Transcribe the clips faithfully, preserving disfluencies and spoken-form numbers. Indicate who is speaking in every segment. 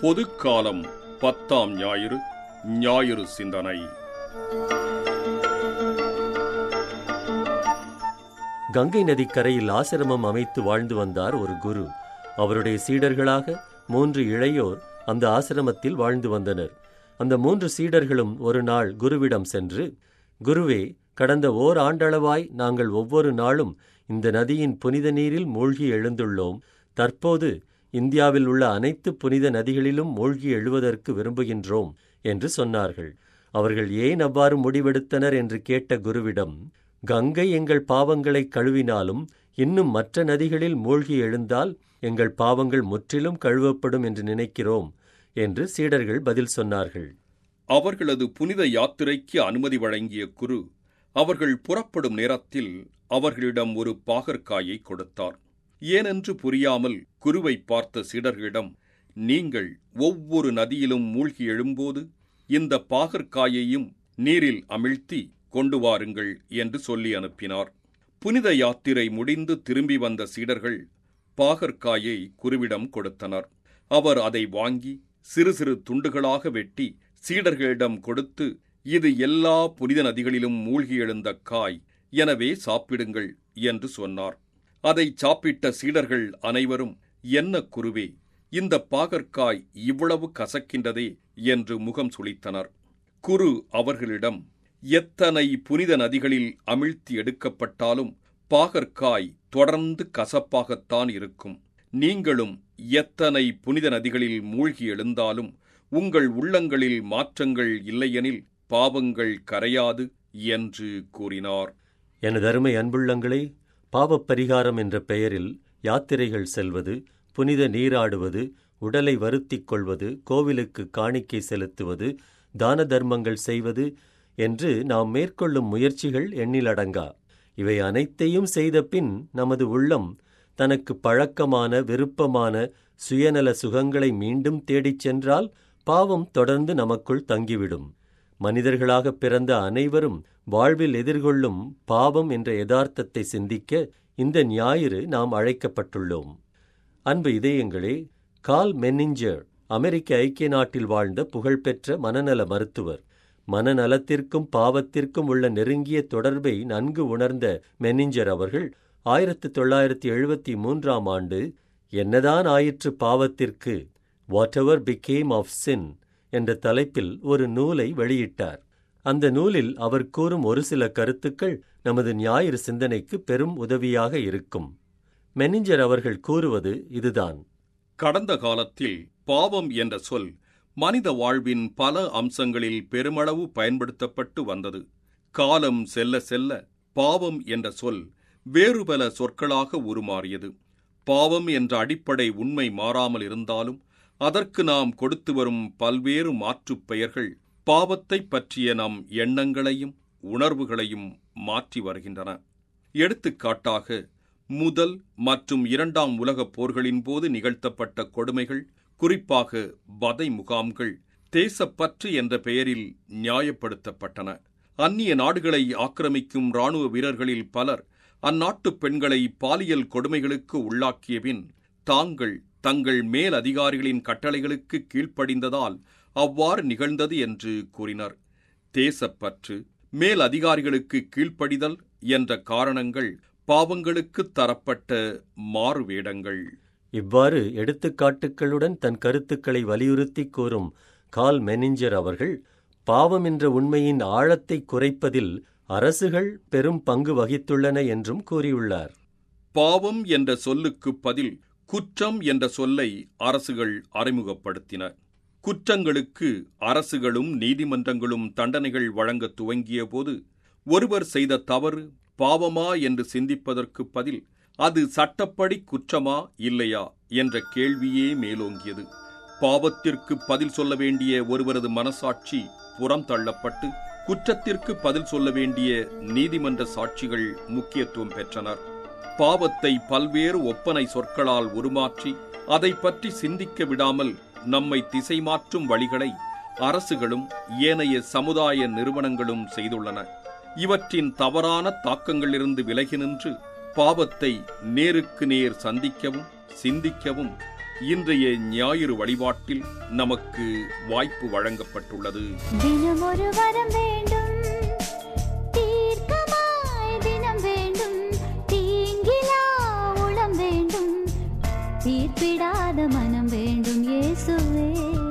Speaker 1: பொதுக்காலம் பத்தாம் ஞாயிறு ஞாயிறு சிந்தனை.
Speaker 2: கங்கை நதிக்கரையில் ஆசிரமம் அமைத்து வாழ்ந்து வந்தார் ஒரு குரு. அவருடைய சீடர்களாக மூன்று இளையோர் அந்த ஆசிரமத்தில் வாழ்ந்து வந்தனர். அந்த மூன்று சீடர்களும் ஒரு நாள் குருவிடம் சென்று, குருவே, கடந்த ஓர் ஆண்டளவாய் நாங்கள் ஒவ்வொரு நாளும் இந்த நதியின் புனித நீரில் மூழ்கி எழுந்துள்ளோம். தற்போது இந்தியாவில் உள்ள அனைத்து புனித நதிகளிலும் மூழ்கி எழுவதற்கு விரும்புகின்றோம் என்று சொன்னார்கள். அவர்கள் ஏன் அவ்வாறு முடிவெடுத்தனர் என்று கேட்ட குருவிடம், கங்கை எங்கள் பாவங்களை கழுவினாலும் இன்னும் மற்ற நதிகளில் மூழ்கி எழுந்தால் எங்கள் பாவங்கள் முற்றிலும் கழுவப்படும் என்று நினைக்கிறோம் என்று சீடர்கள் பதில் சொன்னார்கள்.
Speaker 1: அவர்களது புனித யாத்திரைக்கு அனுமதி வழங்கிய குரு அவர்கள் புறப்படும் நேரத்தில் அவர்களிடம் ஒரு பாகற்காயை கொடுத்தார். ஏனென்று புரியாமல் குருவை பார்த்த சீடர்களிடம், நீங்கள் ஒவ்வொரு நதியிலும் மூழ்கி எழும்போது இந்த பாகற்காயையும் நீரில் அமிழ்த்தி கொண்டு வாருங்கள் என்று சொல்லி அனுப்பினார். புனித யாத்திரை முடிந்து திரும்பி வந்த சீடர்கள் பாகற்காயை குருவிடம் கொடுத்தனர். அவர் அதை வாங்கி சிறு சிறு துண்டுகளாக வெட்டி சீடர்களிடம் கொடுத்து, இது எல்லா புனித நதிகளிலும் மூழ்கி எழுந்த காய், எனவே சாப்பிடுங்கள் என்று சொன்னார். அதை சாப்பிட்ட சீடர்கள் அனைவரும், என்ன குருவே, இந்த பாகற்காய் இவ்வளவு கசக்கின்றதே என்று முகம் சுளித்தனர். குரு அவர்களிடம், எத்தனை புனித நதிகளில் அமிழ்த்தி எடுக்கப்பட்டாலும் பாகற்காய் தொடர்ந்து கசப்பாகத்தான் இருக்கும். நீங்களும் எத்தனை புனித நதிகளில் மூழ்கி எழுந்தாலும் உங்கள் உள்ளங்களில் மாற்றங்கள் இல்லையெனில் பாவங்கள் கரையாது என்று கூறினார்.
Speaker 2: எனது அருமை அன்புள்ளங்களே, பாவப்பரிகாரம் என்ற பெயரில் யாத்திரைகள் செல்வது, புனித நீராடுவது, உடலை வருத்திக் கொள்வது, கோவிலுக்கு காணிக்கை செலுத்துவது, தான தர்மங்கள் செய்வது என்று நாம் மேற்கொள்ளும் முயற்சிகள் எண்ணிலடங்கா. இவை அனைத்தையும் செய்த பின் நமது உள்ளம் தனக்கு பழக்கமான விருப்பமான சுயநல சுகங்களை மீண்டும் தேடிச் சென்றால் பாவம் தொடர்ந்து நமக்குள் தங்கிவிடும். மனிதர்களாக பிறந்த அனைவரும் வாழ்வில் எதிர்கொள்ளும் பாவம் என்ற யதார்த்தத்தை சிந்திக்க இந்த ஞாயிறு நாம் அழைக்கப்பட்டுள்ளோம். அன்பு இதயங்களே, கால் மெனிஞ்சர் அமெரிக்க ஐக்கிய நாட்டில் வாழ்ந்த புகழ்பெற்ற மனநல மருத்துவர். மனநலத்திற்கும் பாவத்திற்கும் உள்ள நெருங்கிய தொடர்பை நன்கு உணர்ந்த மெனிஞ்சர் அவர்கள் ஆயிரத்து தொள்ளாயிரத்தி எழுபத்தி மூன்றாம் ஆண்டு என்னதான் ஆயிற்று பாவத்திற்கு, whatever became of sin என்ற தலைப்பில் ஒரு நூலை வெளியிட்டார். அந்த நூலில் அவர் கூறும் ஒரு சில கருத்துக்கள் நமது ஞாயிறு சிந்தனைக்கு பெரும் உதவியாக இருக்கும். மெனிஞ்சர் அவர்கள் கூறுவது இதுதான்:
Speaker 1: கடந்த காலத்தில் பாவம் என்ற சொல் மனித வாழ்வின் பல அம்சங்களில் பெருமளவு பயன்படுத்தப்பட்டு வந்தது. காலம் செல்ல செல்ல பாவம் என்ற சொல் வேறு பல சொற்களாக உருமாறியது. பாவம் என்ற அடிப்படை உண்மை மாறாமல் இருந்தாலும் அதற்கு நாம் கொடுத்து வரும் பல்வேறு மாற்றுப் பெயர்கள் பாவத்தை பற்றிய நம் எண்ணங்களையும் உணர்வுகளையும் மாற்றி வருகின்றன. எடுத்துக்காட்டாக, முதல் மற்றும் இரண்டாம் உலகப் போர்களின் போது நிகழ்த்தப்பட்ட கொடுமைகள், குறிப்பாக வதை முகாம்கள், தேசப்பற்று என்ற பெயரில் நியாயப்படுத்தப்பட்டன. அந்நிய நாடுகளை ஆக்கிரமிக்கும் இராணுவ வீரர்களில் பலர் அந்நாட்டு பெண்களை பாலியல் கொடுமைகளுக்கு உள்ளாக்கியபின் தாங்கள் தங்கள் மேல் அதிகாரிகளின் கட்டளைகளுக்கு கீழ்ப்படிந்ததால் அவ்வாறு நிகழ்ந்தது என்று கூறினர். தேசப்பற்று, மேல் அதிகாரிகளுக்கு கீழ்ப்படிதல் என்ற காரணங்கள் பாவங்களுக்கு தரப்பட்ட மாறுவேடங்கள்.
Speaker 2: இவ்வாறு எடுத்துக்காட்டுகளுடன் தன் கருத்துக்களை வலியுறுத்தி கூறும் கால் மெனிஞ்சர் அவர்கள், பாவம் என்ற உண்மையின் ஆழத்தை குறைப்பதில் அரசுகள் பெரும் பங்கு வகித்துள்ளன என்றும் கூறியுள்ளார்.
Speaker 1: பாவம் என்ற சொல்லுக்கு பதில் குற்றம் என்ற சொல்லை அரசுகள் அறிமுகப்படுத்தின. குற்றங்களுக்கு அரசுகளும் நீதிமன்றங்களும் தண்டனைகள் வழங்க துவங்கிய போது ஒருவர் செய்த தவறு பாவமா என்று சிந்திப்பதற்கு பதில் அது சட்டப்படி குற்றமா இல்லையா என்ற கேள்வியே மேலோங்கியது. பாவத்திற்கு பதில் சொல்ல வேண்டிய ஒருவரது மனசாட்சி புறம் தள்ளப்பட்டு குற்றத்திற்கு பதில் சொல்ல வேண்டிய நீதிமன்ற சாட்சிகள் முக்கியத்துவம் பெற்றனர். பாவத்தை பல்வேறு ஒப்பனை சொற்களால் உருமாற்றி அதை பற்றி சிந்திக்க விடாமல் நம்மை திசை மாற்றும் வழிகளை அரசுகளும் ஏனைய சமுதாய நிறுவனங்களும் செய்துள்ளன. இவற்றின் தவறான தாக்கங்களிலிருந்து விலகி நின்று பாவத்தை நேருக்கு நேர் சந்திக்கவும் சிந்திக்கவும் இன்றைய ஞாயிறு வழிபாட்டில் நமக்கு வாய்ப்பு வழங்கப்பட்டுள்ளது.
Speaker 3: தினமொரு வரம் வேண்டும், தீர்க்கமாய் தினம் வேண்டும், தீங்கிலா உளம் வேண்டும், தீர்ப்பிடாத மனம் வேண்டும் இயேசுவே.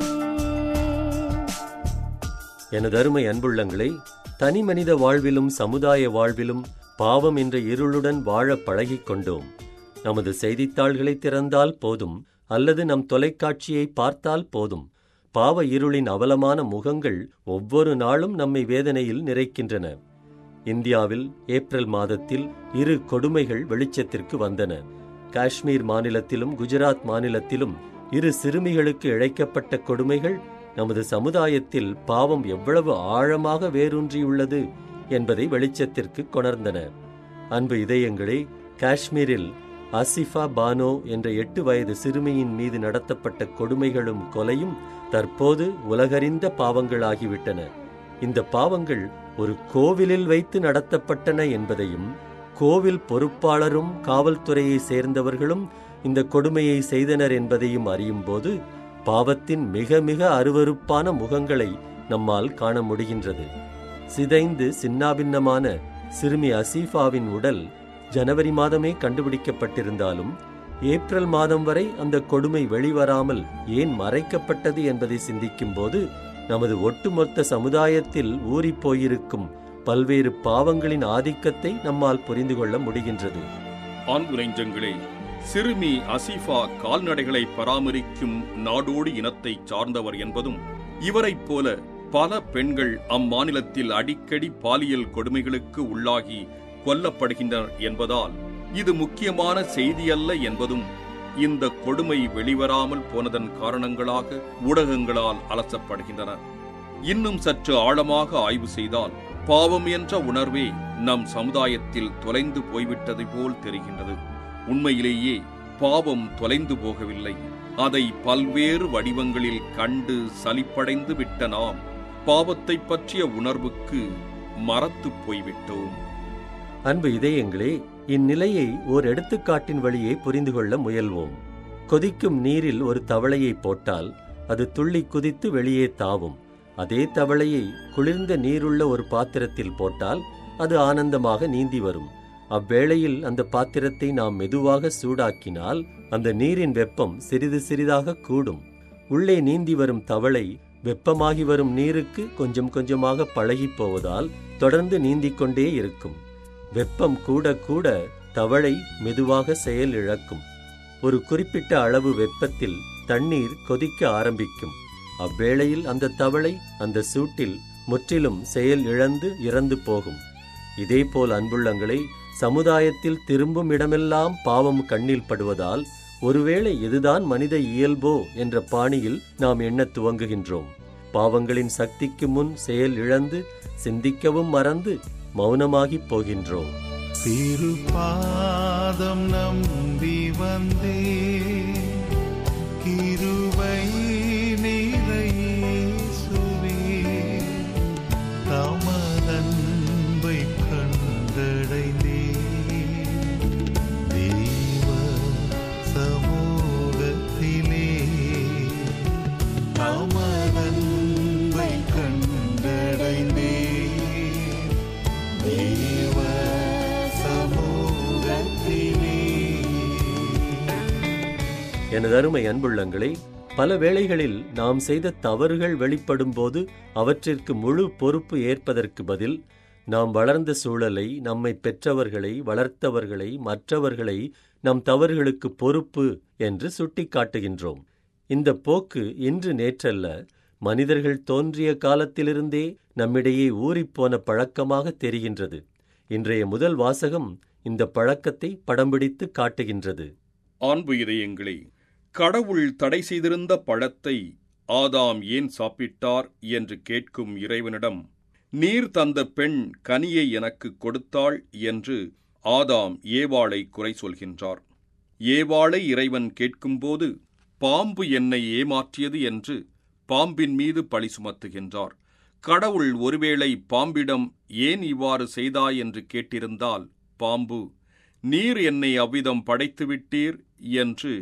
Speaker 2: எனது அருமை அன்புள்ளங்களே, தனி மனித வாழ்விலும் சமுதாய வாழ்விலும் பாவம் என்ற இருளுடன் வாழ பழகிக் கொண்டோம். நமது செய்தித்தாள்களை திறந்தால் போதும், அல்லது நம் தொலைக்காட்சியை பார்த்தால் போதும், பாவ இருளின் அவலமான முகங்கள் ஒவ்வொரு நாளும் நம்மை வேதனையில் நிறைக்கின்றன. இந்தியாவில் ஏப்ரல் மாதத்தில் இரு கொடுமைகள் வெளிச்சத்திற்கு வந்தன. காஷ்மீர் மாநிலத்திலும் குஜராத் மாநிலத்திலும் இரு சிறுமிகளுக்கு இழைக்கப்பட்ட கொடுமைகள் நமது சமுதாயத்தில் பாவம் எவ்வளவு ஆழமாக வேரூன்றியுள்ளது என்பதை வெளிச்சத்திற்கு கொணர்ந்தன. அன்பு இதயங்களே, காஷ்மீரில் ஆசிஃபா பானோ என்ற எட்டு வயது சிறுமியின் மீது நடத்தப்பட்ட கொடுமைகளும் கொலையும் தற்போது உலகறிந்த பாவங்களாகிவிட்டன. இந்த பாவங்கள் ஒரு கோவிலில் வைத்து நடத்தப்பட்டன என்பதையும், கோவில் பொறுப்பாளரும் காவல்துறையை சேர்ந்தவர்களும் இந்த கொடுமையை செய்தனர் என்பதையும் அறியும் போது பாவத்தின் மிக மிக அருவருப்பான முகங்களை நம்மால் காண முடிகின்றது. சிதைந்து சின்னாபின்னமான சிறுமி அசீஃபாவின் உடல் ஜனவரி மாதமே கண்டுபிடிக்கப்பட்டிருந்தாலும் ஏப்ரல் மாதம் வரை அந்த கொடுமை வெளிவராமல் ஏன் மறைக்கப்பட்டது என்பதை சிந்திக்கும் போது நமது ஒட்டுமொத்த சமுதாயத்தில் ஊறிப்போயிருக்கும் பல்வேறு பாவங்களின் ஆதிக்கத்தை நம்மால் புரிந்து கொள்ள முடிகின்றது.
Speaker 1: ஆண்பு நெஞ்சங்களே, சிறுமி அசீஃபா கால்நடைகளை பராமரிக்கும் நாடோடி இனத்தை சார்ந்தவர் என்பதும், இவரைப் போல பல பெண்கள் அம்மாநிலத்தில் அடிக்கடி பாலியல் கொடுமைகளுக்கு உள்ளாகி கொல்லப்படுகின்றனர் என்பதால் இது முக்கியமான செய்தியல்ல என்பதும் இந்த கொடுமை வெளிவராமல் போனதன் காரணங்களாக ஊடகங்களால் அலசப்படுகின்றன. இன்னும் சற்று ஆழமாக ஆய்வு செய்தால் பாவம் என்ற உணர்வே நம் சமுதாயத்தில் தொலைந்து போய்விட்டது போல் தெரிகின்றது. உண்மையிலேயே பாவம் தொலைந்து போகவில்லை. அதை பல்வேறு வடிவங்களில் கண்டு சலிப்படைந்து விட்ட நாம் பாவத்தை பற்றிய உணர்வுக்கு மறத்து போய்விட்டோம்.
Speaker 2: அன்பு இதயங்களே, இந்நிலையை ஓர் எடுத்துக்காட்டின் வழியே புரிந்து கொள்ள முயல்வோம். கொதிக்கும் நீரில் ஒரு தவளையை போட்டால் அது துள்ளி குதித்து வெளியே தாவும். அதே தவளையை குளிர்ந்த நீருள்ள ஒரு பாத்திரத்தில் போட்டால் அது ஆனந்தமாக நீந்தி வரும். அவ்வேளையில் அந்த பாத்திரத்தை நாம் மெதுவாக சூடாக்கினால் அந்த நீரின் வெப்பம் சிறிது சிறிதாக கூடும். உள்ளே நீந்தி வரும் தவளை வெப்பமாகி வரும் நீருக்கு கொஞ்சம் கொஞ்சமாக பழகி போவதால் தொடர்ந்து நீந்திக் கொண்டே இருக்கும். வெப்பம் கூட கூட தவளை மெதுவாக செயல் இழக்கும். ஒரு குறிப்பிட்ட அளவு வெப்பத்தில் தண்ணீர் கொதிக்க ஆரம்பிக்கும். அவ்வேளையில் அந்த தவளை அந்த சூட்டில் முற்றிலும் செயல் இழந்து இறந்து போகும். இதேபோல் அன்புள்ளங்களை, சமுதாயத்தில் திரும்பும் இடமெல்லாம் பாவம் கண்ணில் படுவதால் ஒருவேளை இதுதான் மனித இயல்போ என்ற பாணியில் நாம் எண்ணத் துவங்குகின்றோம். பாவங்களின் சக்திக்கு முன் செயல் இழந்து சிந்திக்கவும் மறந்து மௌனமாகி போகின்றோம்.
Speaker 4: திருப்பாதம் நம்பி வந்தே கிருபை நிறையேசுவே, தமதன்பை கண்டடைந்தே தேவ சமூகத்திலே, தமதன்பை கண்டடைந்தே தேவ சமூகத்திலே.
Speaker 2: எனது அருமை அன்புள்ளங்களை, பல வேளைகளில் நாம் செய்த தவறுகள் வெளிப்படும் போது அவற்றிற்கு முழு பொறுப்பு ஏற்பதற்கு பதில் நாம் வளர்ந்த சூழலை, நம்மை பெற்றவர்களை, வளர்த்தவர்களை, மற்றவர்களை நம் தவறுகளுக்கு பொறுப்பு என்று சுட்டிக்காட்டுகின்றோம். இந்த போக்கு இன்று நேற்றல்ல, மனிதர்கள் தோன்றிய காலத்திலிருந்தே நம்மிடையே ஊறிப்போன பழக்கமாக தெரிகின்றது. இன்றைய முதல் வாசகம் இந்த பழக்கத்தை படம் பிடித்து காட்டுகின்றது.
Speaker 1: ஆண்பு இதயங்களே, கடவுள் தடை செய்திருந்த பழத்தை ஆதாம் ஏன் சாப்பிட்டார் என்று கேட்கும் இறைவனிடம், நீர் தந்த பெண் கனியை எனக்கு கொடுத்தாள் என்று ஆதாம் ஏவாளை குறை சொல்கின்றார். ஏவாளை இறைவன் கேட்கும்போது பாம்பு என்னை ஏமாற்றியது என்று பாம்பின் மீது பழி சுமத்துகின்றார். கடவுள் ஒருவேளை பாம்பிடம் ஏன் இவ்வாறு செய்தாய் என்று கேட்டிருந்தால், பாம்பு நீர் என்னை அவ்விதம் படைத்துவிட்டீர் என்று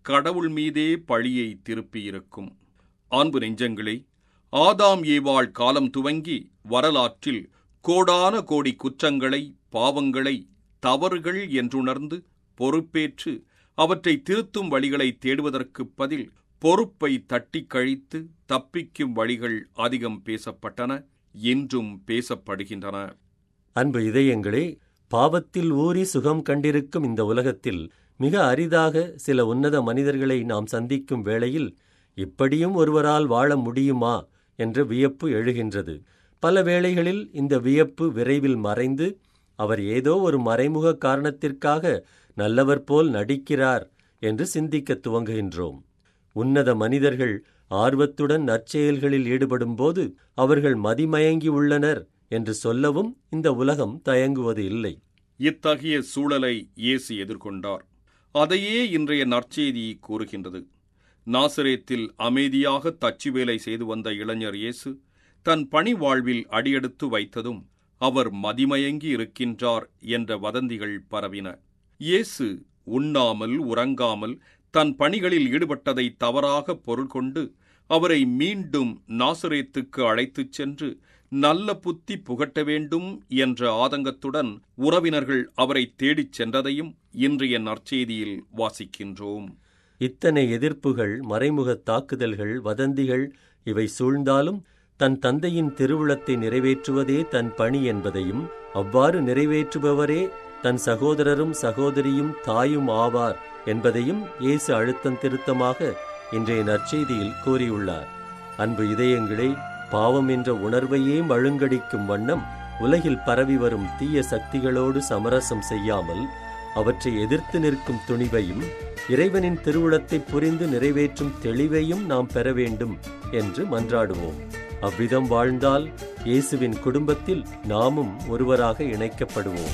Speaker 1: கடவுள் மீதே பழியை திருப்பியிருக்கும். அன்பு நெஞ்சங்களே, ஆதாம் ஏவாள் காலம் துவங்கி வரலாற்றில் கோடான கோடி குற்றங்களை, பாவங்களை, தவறுகள் என்றுணர்ந்து பொறுப்பேற்று அவற்றை திருத்தும் வழிகளை தேடுவதற்குப் பதில் பொறுப்பை தட்டி கழித்து தப்பிக்கும் வழிகள் அதிகம் பேசப்பட்டன, இன்றும் பேசப்படுகின்றன.
Speaker 2: அன்பு இதயங்களே, பாவத்தில் ஊறி சுகம் கண்டிருக்கும் இந்த உலகத்தில் மிக அரிதாக சில உன்னத மனிதர்களை நாம் சந்திக்கும் வேளையில் இப்படியும் ஒருவரால் வாழ முடியுமா என்ற வியப்பு எழுகின்றது. பல வேளைகளில் இந்த வியப்பு விரைவில் மறைந்து அவர் ஏதோ ஒரு மறைமுக காரணத்திற்காக நல்லவர் போல் நடிக்கிறார் என்று சிந்திக்க துவங்குகின்றோம். உன்னத மனிதர்கள் ஆர்வத்துடன் நற்செயல்களில் ஈடுபடும்போது அவர்கள் மதிமயங்கி உள்ளனர் என்று சொல்லவும் இந்த உலகம் தயங்குவது இல்லை.
Speaker 1: இத்தகைய சூழலை இயேசு எதிர்கொண்டார். அதையே இன்றைய நற்செய்தி கூறுகின்றது. நாசரேத்தில் அமைதியாக தச்சு வேலை செய்து வந்த இளைஞர் இயேசு தன் பணி வாழ்வில் அடியெடுத்து வைத்ததும் அவர் மதிமயங்கி இருக்கின்றார் என்ற வதந்திகள் பரவின. இயேசு உண்ணாமல் உறங்காமல் தன் பணிகளில் ஈடுபட்டதை தவறாக பொருள் கொண்டு அவரை மீண்டும் நாசரேத்துக்கு அழைத்துச் சென்று நல்ல புத்தி புகட்ட வேண்டும் என்ற ஆதங்கத்துடன் உறவினர்கள் அவரை தேடிச் சென்றதையும் இன்றைய நற்செய்தியில் வாசிக்கின்றோம்.
Speaker 2: இத்தனை எதிர்ப்புகள், மறைமுக தாக்குதல்கள், வதந்திகள் இவை சூழ்ந்தாலும் தன் தந்தையின் திருவுளத்தை நிறைவேற்றுவதே தன் பணி என்பதையும், அவ்வாறு நிறைவேற்றுபவரே தன் சகோதரரும் சகோதரியும் தாயும் ஆவார் என்பதையும் இயேசு அழுத்தம் திருத்தமாக இன்றைய நற்செய்தியில் கூறியுள்ளார். அன்பு இதயங்களே, பாவம் என்ற உணர்வையே மழுங்கடிக்கும் வண்ணம் உலகில் பரவி வரும் தீய சக்திகளோடு சமரசம் செய்யாமல் அவற்றை எதிர்த்து நிற்கும் துணிவையும் இறைவனின் திருவுளத்தை புரிந்து நிறைவேற்றும் தெளிவையும் நாம் பெற வேண்டும் என்று மன்றாடுவோம். அவ்விதம் வாழ்ந்தால் இயேசுவின் குடும்பத்தில் நாமும் ஒருவராக இணைக்கப்படுவோம்.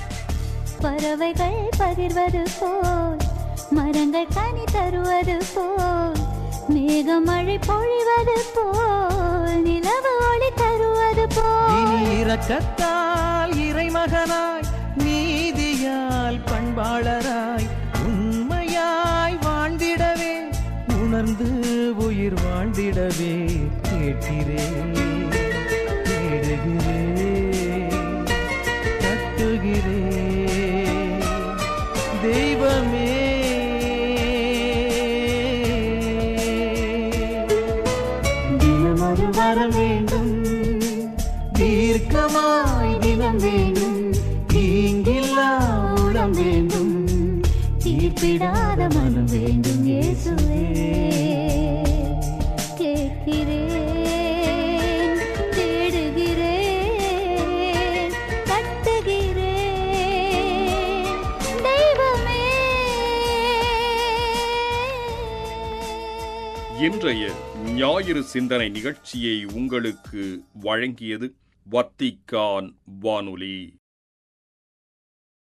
Speaker 3: பறவைகள் பகிர்வது போல், மரங்கள் கனி தருவது போல், மேகமழை பொழிவது போல், நிலவு ஒளி தருவது போல்,
Speaker 5: இரக்கத்தால் இறைமகனாய், நீதியால் பண்பாளராய், உண்மையாய் வாழ்ந்திடவே, உணர்ந்து உயிர் வாழ்ந்திடவே கேட்கிறேன், தேடுகிறேன், தட்டுகிறேன். தெய்வமே, தினமொரு வரம் வேண்டும், தீர்க்கமாய் தினம் வேண்டும், தீங்கில்லா உளம் வேண்டும், தீர்ப்பிடாத மனம் வேண்டும். இயேசுவே கேட்கிறேன், தேடுகிறேன், கட்டுகிறேன். தெய்வமே.
Speaker 1: இன்றைய ஞாயிறு சிந்தனை நிகழ்ச்சியை உங்களுக்கு வழங்கியது வத்திக்கான் வானொலி.